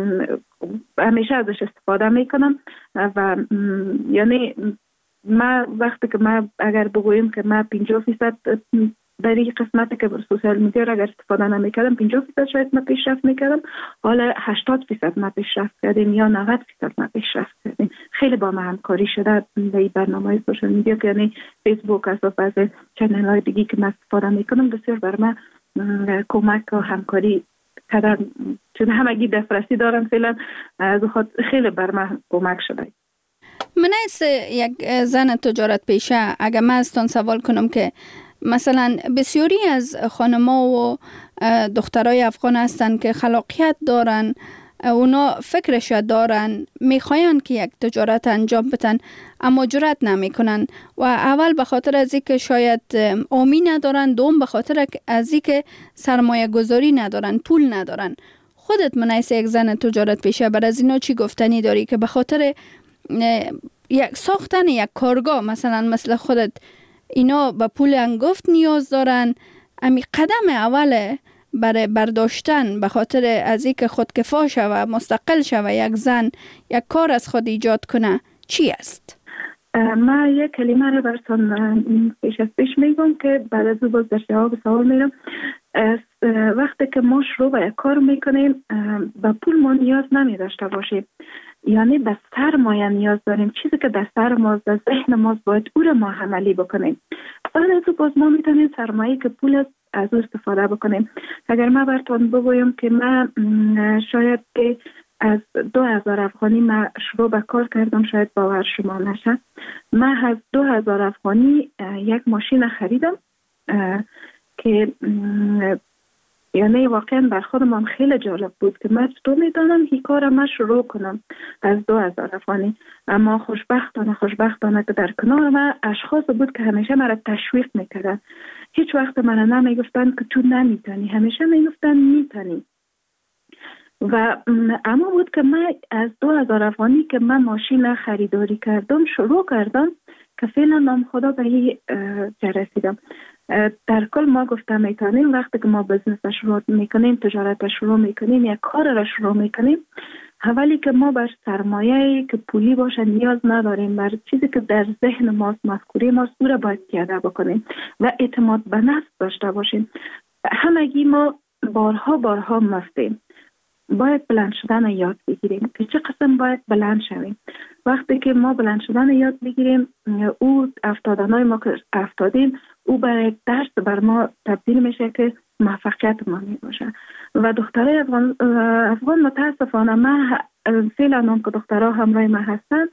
همیشه ازش استفاده میکنم و یعنی ما وقتی که ما اگر بگوییم که ما 50% در این قسمتی که بر سوشال میدیا را اگر استفاده نمیکردم 50% شاید ما پیشرفت میکردم، حالا 80% ما پیشرفت کردیم یا 90% ما پیشرفت کردیم. خیلی با ما همکاری شده در این برنامه سوشال میدیا که یعنی فیسبوک از چنل های دیگی که ما استفاده میکنم بسیار بر ما کمک و همکاری کردن چون همگی دسترسی دارن فعلا از خود خیلی بر ما کمک شده. من از یک زن تجارت پیشه اگر من ازتان سوال کنم که مثلا بسیاری از خانما و دخترای افغان هستن که خلاقیت دارن، اونا فکرش دارن، میخواین که یک تجارت انجام بدن اما جرأت نمیکنن و اول به خاطر از اینکه شاید آمی ندارن، دوم به خاطر از اینکه سرمایه گذاری ندارن، پول ندارن. خودت منیس یک زن تجارت پیشه بر از اینا چی گفتنی داری که به خاطر یک ساختن یک کارگاه مثل خودت اینا به پول انگفت نیاز دارن؟ امی قدم اول برای برداشتن به خاطر از اینکه خودکفا شوه، مستقل شوه، یک زن یک کار از خود ایجاد کنه چی است؟ ما یک کلمه رو براتون پیش میگم که بعد از باز در جواب سوال میرم. وقتی که ما شروع به یک کار میکنیم به پول ما نیاز نمی داشته باشیم، یعنی به سرمایه نیاز داریم. چیزی که در سر ماست، در ذهن ماست، باید او رو ما عملی بکنیم. بعد از باز ما میتونیم سرمایه که پول از او استفاده بکنیم. اگر ما براتون بگویم که من شاید که از 2000 افغانی من شروع به کار کردم، شاید باور شما نشه، من از 2000 افغانی یک ماشین خریدم که یعنی واقعا بر خودم خیلی جالب بود که من چطور میتونم این کار ما شروع کنم از 2000 افغانی. اما خوشبختانه که در کنار من اشخاص بود که همیشه مرا تشویق میکردن. هیچ وقت من نمیگفتن که تو نمیتونی، همیشه میگفتن میتونی. و اما بود که من از 2000 افغانی که من ماشین خریداری کردم شروع کردم که فعلا نام خدا به این رسیدم. در کل ما گفتم میتونیم وقتی که ما بزنس شروع میکنیم، تجارت شروع میکنیم، یک کار را شروع میکنیم، اولی که ما بر سرمایه که پولی باشه نیاز نداریم، بر چیزی که در ذهن ماست، مفکوره ماست، او را باید پیاده بکنیم و اعتماد به نفس داشته باشیم. همگی ما بارها مستیم. باید بلند شدن یاد بگیریم که چه قسم باید بلند شویم. وقتی که ما بلند شدن یاد بگیریم، او افتادنهای ما که افتادیم او برای درس بر ما تبدیل میشه که موفقیت ما می باشه. و دخترای افغان متاسفانه من فعلا هم که دخترها همراه ما هستن،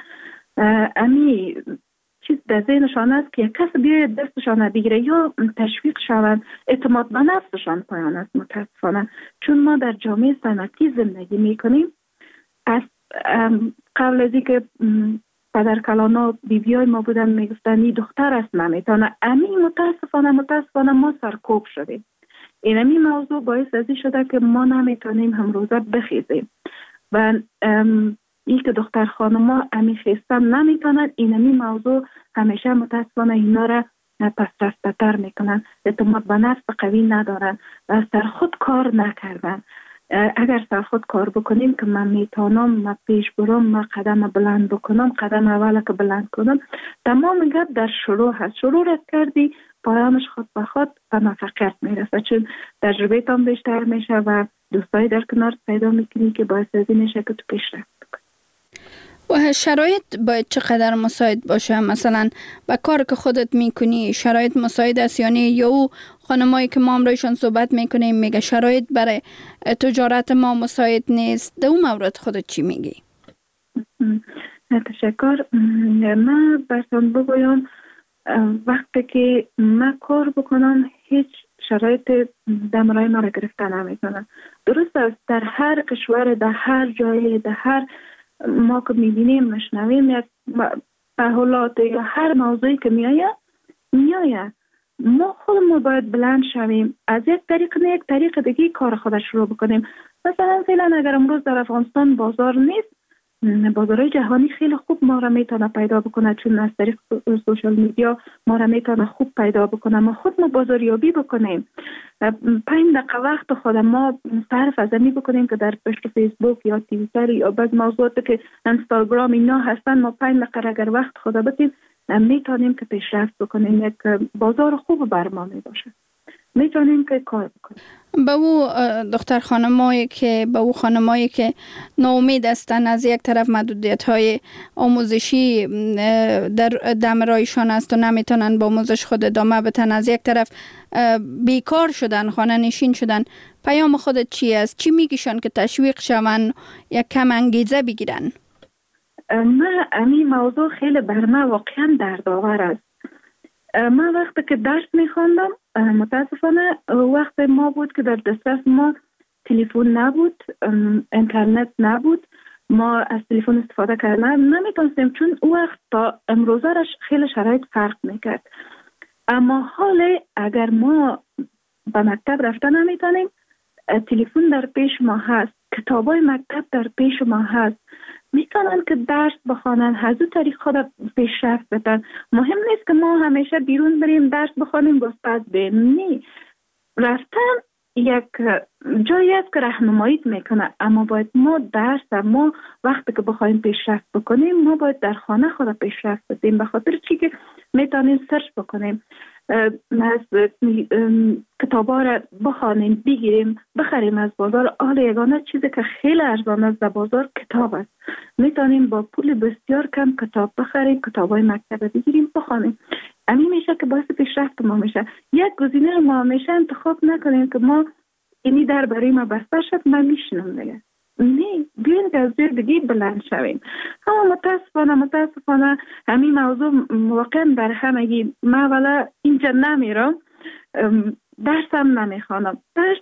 امی چیز در ذهنشان است که یک کس بیاید دستشان بگیره یا تشویق شوند، اعتماد به نفسشان پایان است متاسفانه. چون ما در جامعه صنعتی زندگی میکنیم. از قبل از اینکه پدرکلانا بیبیای ما بودن میگفتن این دختر است نمیتونه، امی متاسفانه ما سرکوب شدیم. اینمی موضوع باعث ازی شده که ما نمیتونیم هم روزه بخیزیم و این که دختر خانما امی خیستن نمیتونن. اینمی موضوع همیشه متاسفانه اینا را پس رفتتر میکنن، اعتماد به نفس قوی ندارن و سر خود کار نکردن. اگر سر خود کار بکنیم که من میتونم، من پیش برم، من قدم بلند بکنم، قدم اول که بلند کنم، تمام گپ در شروع هست. شروع رد کردی پایانش خود به خود به موفقیت میرسه، چون تجربه تام بیشتر میشه و دوستایی در کنار پیدا میکنی که باعث از این میشه که تو پیشرفت بکنی. و شرایط باید چقدر مساعد باشه؟ مثلا با کار که خودت میکنی شرایط مساعد است یا او خانمایی که ما امروزشان صحبت میکنیم میگه شرایط برای تجارت ما مساعد نیست؟ در اون مورد خودت چی میگی؟ تشکر. من براتون بگویم وقتی که من کار بکنم هیچ شرایط دمرای ما را گرفتن نمیکنن. درست است در هر کشور، در هر جای، در هر ما که میبینیم مشنویم یک تحولات یا هر موضوعی که میآید ما خودمون باید بلند شویم، از یک طریق نه یک طریق دیگه کار خودش شروع بکنیم. مثلا فعلا اگر امروز در افغانستان بازار نیست، بازارهای جهانی خیلی خوب ما را میتونه پیدا بکنه، چون از طریق سوشال میدیا ما را میتونه خوب پیدا بکنه. ما خود ما بازاریابی بکنیم، 5 دقیقه وقت خود ما صرف از می بکنیم که در پشت فیسبوک یا توییتر یا بعض موضوعات که اینستاگرام اینا هستن، ما 5 دقیقه اگر وقت خود بدیم میتونیم که پیشرفت بکنیم. یک بازار خوب بر ما می باشه، میتونیم که کار بکنیم. به او دختر خانمایی که ناامید هستند، از یک طرف محدودیت های آموزشی در دمرایشان است و نمیتونن با آموزش خود ادامه بدن، از یک طرف بیکار شدن، خانه نشین شدن، پیام خودت چی است؟ چی میگیشن که تشویق شون یا کم انگیزه بگیرن؟ من این موضوع خیلی بر من واقعا دردآور است. من وقتی که درس میخواندم متاسفانه وقت ما بود که در دسترس ما تلفن نبود، اینترنت نبود، ما از تلفن استفاده کردن نمیتونستیم، چون او وقت تا امروزه خیلی شرایط فرق میکرد. اما حال اگر ما به مکتب رفتن نمیتونیم، تلفن در پیش ما هست، کتابای مکتب در پیش ما هست، میتونن که درس بخوانن، از اون طریق خود پیشرفت بدن. مهم نیست که ما همیشه بیرون بریم درس بخوانیم باز بریم، نه، رفتن یک جایی است که راهنمایی میکنه. اما باید ما وقتی که بخوایم پیشرفت بکنیم ما باید در خانه خود پیشرفت بدیم، به خاطر چی که میتونیم سرچ بکنیم، از کتابا را بخوانیم، بگیریم، بخریم از بازار. یگانه چیزی که خیلی ارزان است در بازار کتاب است. میتونیم با پول بسیار کم کتاب بخریم، کتابای مکتب بگیریم، بخوانیم. همین میشه که باعث پیشرفت ما میشه. یک گزینه ما همیشه انتخاب نکنیم که ما اینی در برای ما بسته شد من میشنم دیگه. نه، بیاین که از جای دیگه بلند شویم. اما متاسفانه همین موضوع واقعا بر همگی. من اولا اینجا نمیرم، درسم نمیخوانم.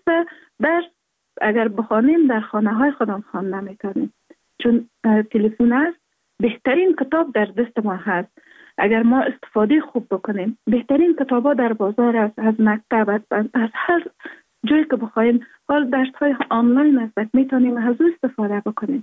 درس اگر بخوانیم در خانه های خودم خواندن نمیتونیم، چون تلفن است. بهترین کتاب در دست ما هست. اگر ما استفاده خوب بکنیم، بهترین کتابا در بازار است، از مکتب، از هر جایی که بخوایم. حال درس های آنلاین است، میتونیم از او استفاده بکنیم.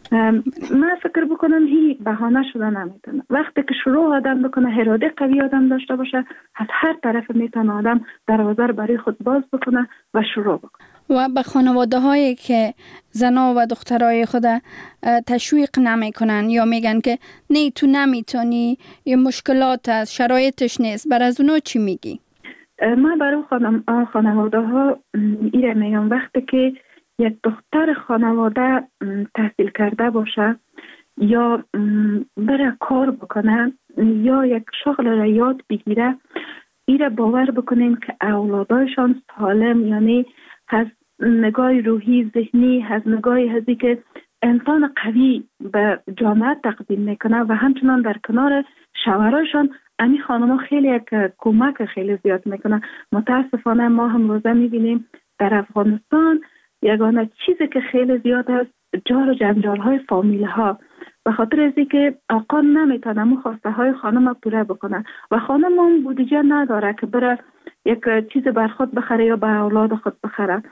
من فکر بکنم هی بهانه شده نمیتونه. وقتی که شروع آدم بکنه، اراده قوی آدم داشته باشه، از هر طرف میتونه آدم دروازه برای خود باز بکنه و شروع بکنه. و به خانواده هایی که زنا و دخترای خود تشویق نمی کنن یا میگن که نه تو نمیتونی، یه مشکلات هست، شرایطش نیست، بر از اونا چی میگی؟ من برای خانواده ها ایره میگم وقتی که یک دختر خانواده تحصیل کرده باشه یا بره کار بکنه یا یک شغل را یاد بگیره، ایره باور بکنین که اولادایشان سالم، یعنی از نگاه روحی ذهنی، از نگاه هزی که انسان قوی به جامعه تقدیم میکنه و همچنان در کنار شوهرایشان امی خانم ها خیلی یک کمک خیلی زیاد میکنه. متاسفانه ما هم روزه میبینیم در افغانستان یگانه چیزی که خیلی زیاد است جار و جنجال های فامیل ها، به خاطر ازی که آقا نمیتونه مو خواسته های خانم پوره بکنه و خانم هم بودجه نداره که بره یک چیز بر خود بخره یا بر اولاد خود بخره.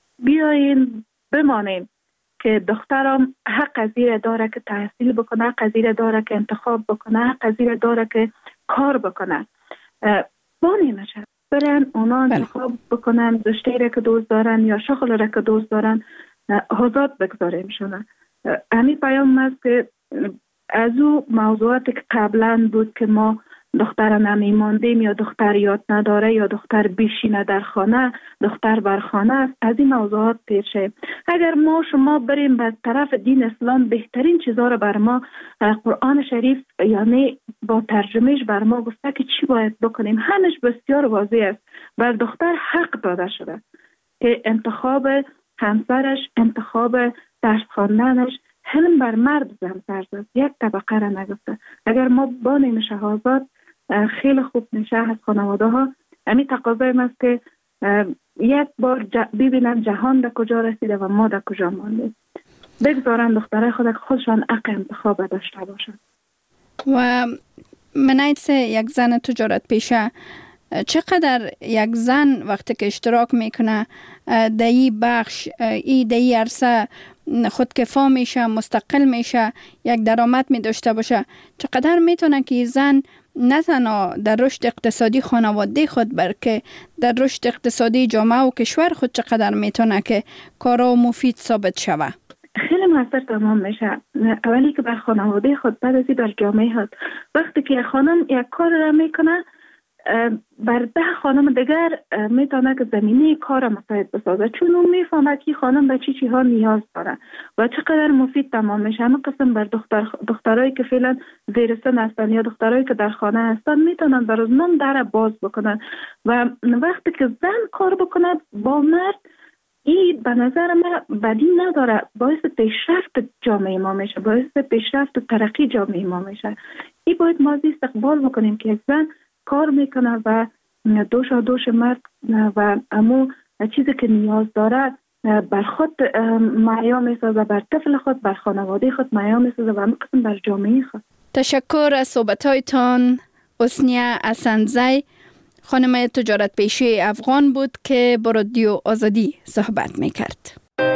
بیاین بمانیم که دخترم حق قضیه داره که تحصیل بکنه، قضیه داره که انتخاب بکنه، قضیه داره که کار بکنه. بانیمشه برن اونا انتخاب بکنن، رشته را که دوست دارن یا شغل را که دوست دارن، آزاد بگذاریم شونه. همین پیام است که از او موضوعاتی که قبلا بود که ما دختر نمیماندیم یا دختر یاد نداره یا دختر بیشینه در خانه، دختر بر خانه است، از این موضوعات پیر شیم. اگر ما شما بریم به طرف دین اسلام، بهترین چیزا رو بر ما قرآن شریف یعنی با ترجمهش بر ما گفته که چی باید بکنیم. همش بسیار واضح است. بر دختر حق داده شده که انتخاب همسرش، انتخاب درس خواندنش، حلم بر مرد زمسرز است، یک طبقه را نگفته. اگر ما بانیم شهازاد خیلی خوب میشه از خانواده ها. همین تقاضای است که یک بار ببینن جهان در کجا رسیده و ما در کجا ماندیم. بگذارن دخترای خودشان حق انتخاب داشته باشن. و منایت یک زن تجارت پیشه، چقدر یک زن وقتی که اشتراک میکنه در این بخش، در این عرصه خودکفا میشه، مستقل میشه، یک درآمد می داشته باشه، چقدر میتونه که زن نه تنها در رشد اقتصادی خانواده خود بلکه در رشد اقتصادی جامعه و کشور خود چقدر میتونه که کارا مفید ثابت شوه؟ خیلی موثر تمام میشه. اولی که بر خانواده خود، بعد ازی بر جامعه خود. وقتی که خانم یک کار را میکنه، بر 10 خانم دیگر میتونه که زمینه کار مساعد بسازه، چون اون میفهمه که خانم به چی ها نیاز داره و چقدر مفید تمام میشه. همه قسم بر دخترایی که فعلا زیر سن هستن یا دخترایی که در خانه هستن میتونن بر اونم در باز بکنن و وقتی که زن کار بکنه با مرد، این به نظر من بدی نداره، باعث پیشرفت جامعه ما میشه، باعث پیشرفت و ترقی جامعه ما میشه. این باید ما استقبال بکنیم که یک زن کار میکنه و دوش مرد و امو چیزی که نیاز داره بر خود معیا میسازه، بر طفل خود، بر خانواده خود معیا میسازه و همه قسم بر جامعه خود. تشکر از صحبتایتان. حسنیه اسندزی، خانم تجارت پیشه افغان بود که با رادیو آزادی صحبت میکرد.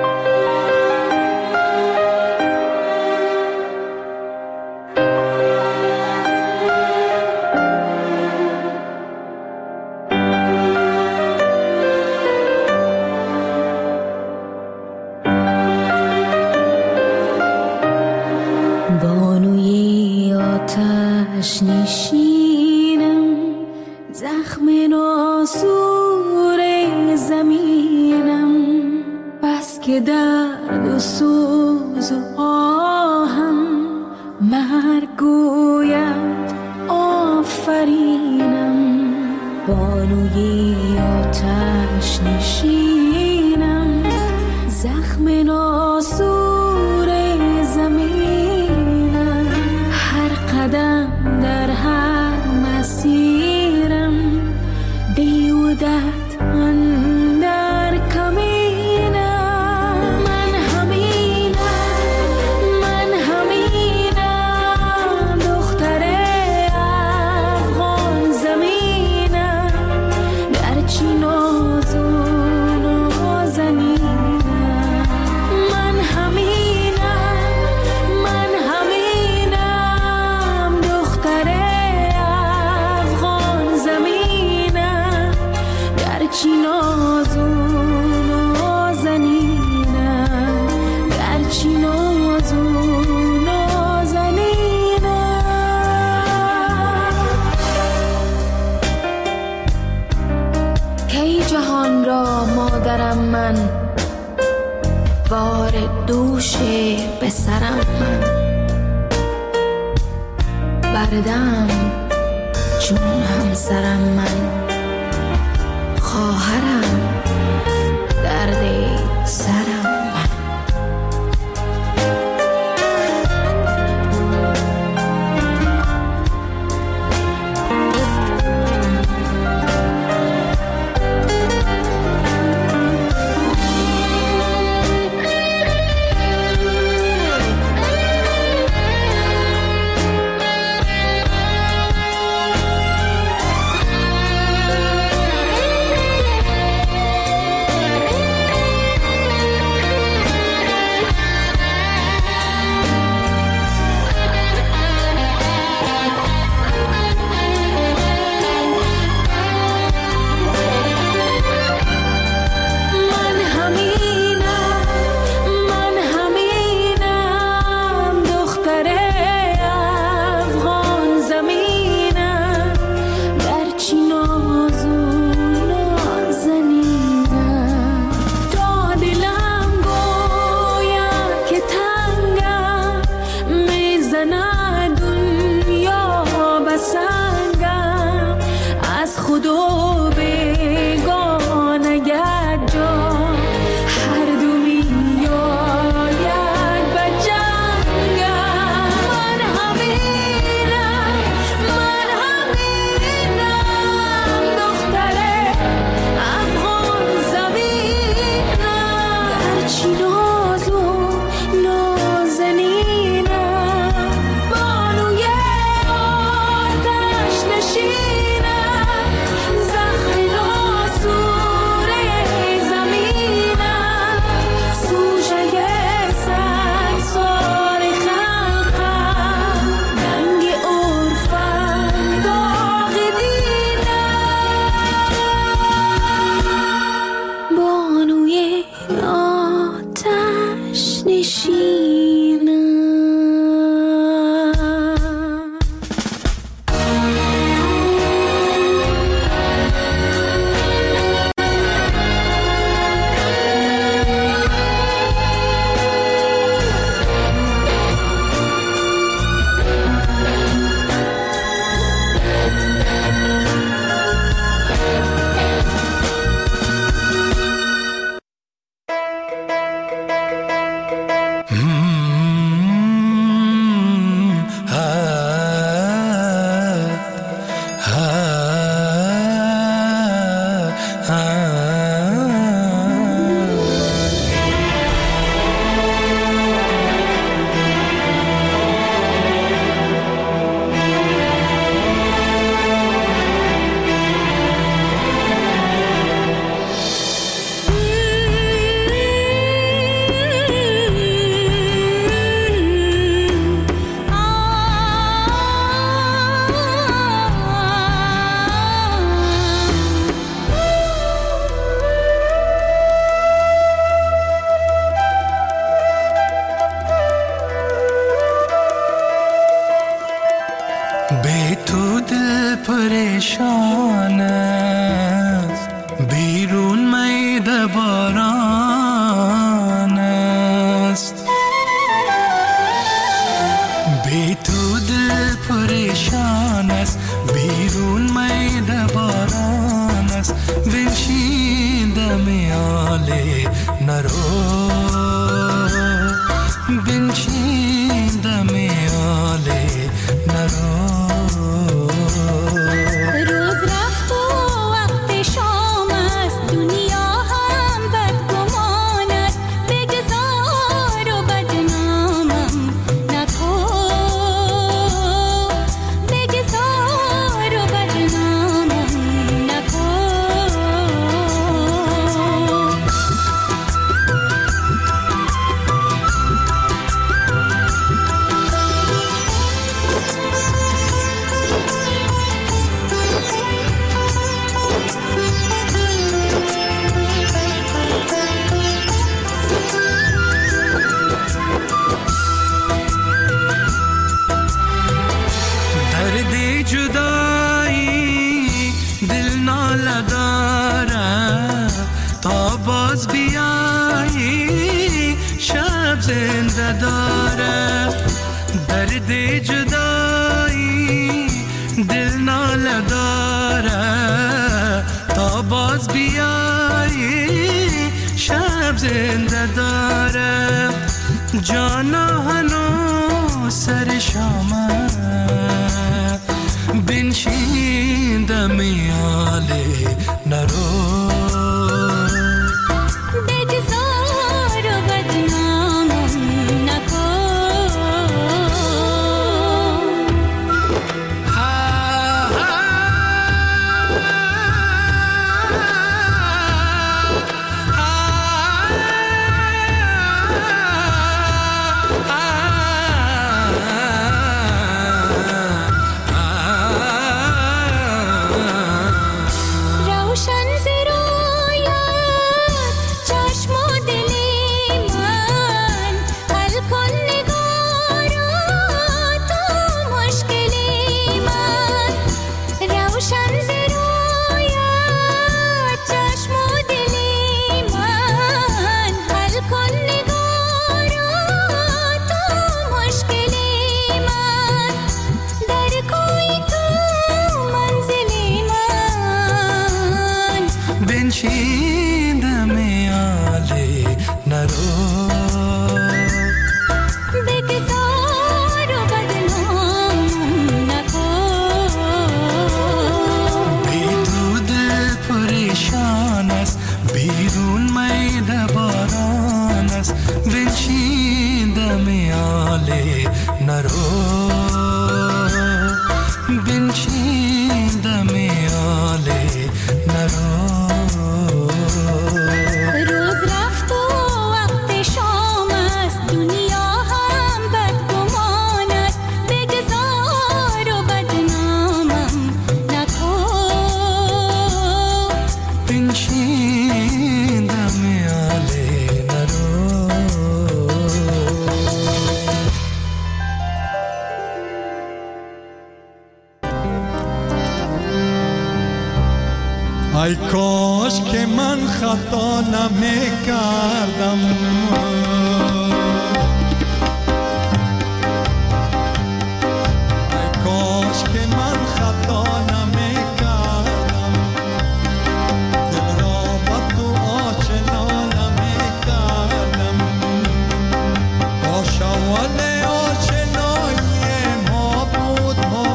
بانوی آتش نشینم، زخم ناسور زمینم، بس که درد و سوز و آهم مرگ گوید آفرینم. بانوی آتش نشینم، زخم ناسور زمینم، هر قدم در هر مسیرم دیو دیدت اندر کمینم. من همینم دختر افغان زمینم، گرچه ناز و نازنینم. من همینم دختر افغان زمینم، گرچه ناز و نازنینم، گرچه ناز و نازنینم. کی جهان را مادرم من، بار دوش به سرم من، بردم چون همسرم من، خواهرم درد سرم من. پریشان است، بیرون میده باران است. بی تو دل پریشان است، بیرون میده باران است. بنشین دم آله نرو، بنشین دم آله نرو. روز رفت و وقت شام باز بیایی شب زنده داره، درد جدایی دل ناله داره، تا باز بیایی شب زنده داره، جانا هنو سر شامه بنشین دمی آلی نرو، بگذار و بدنامم نکن. ای کاش که من خطا نمی کردم، ای کاش که من خطا نمی کردم، دل را با تو آشنا نمی کردم، کاش اول آشنایی ما بود،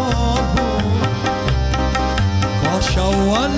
کاش اول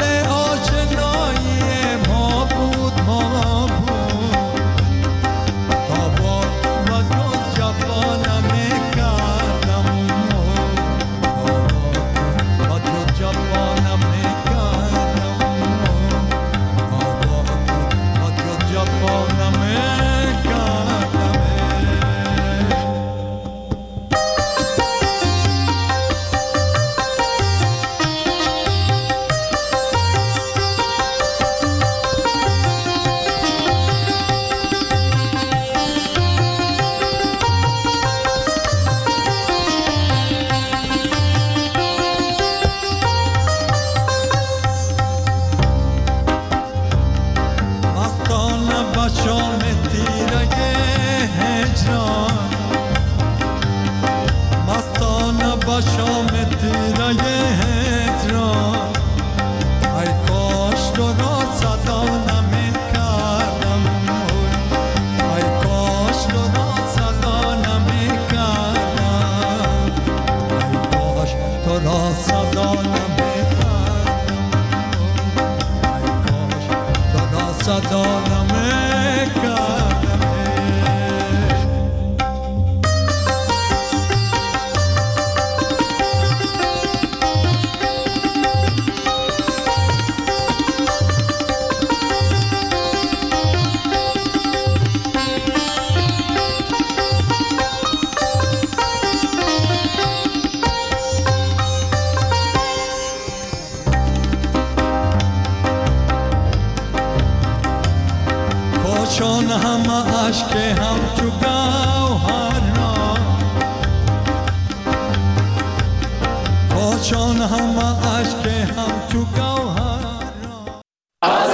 چون همه عشق هم تو گوهر را، چون همه عشق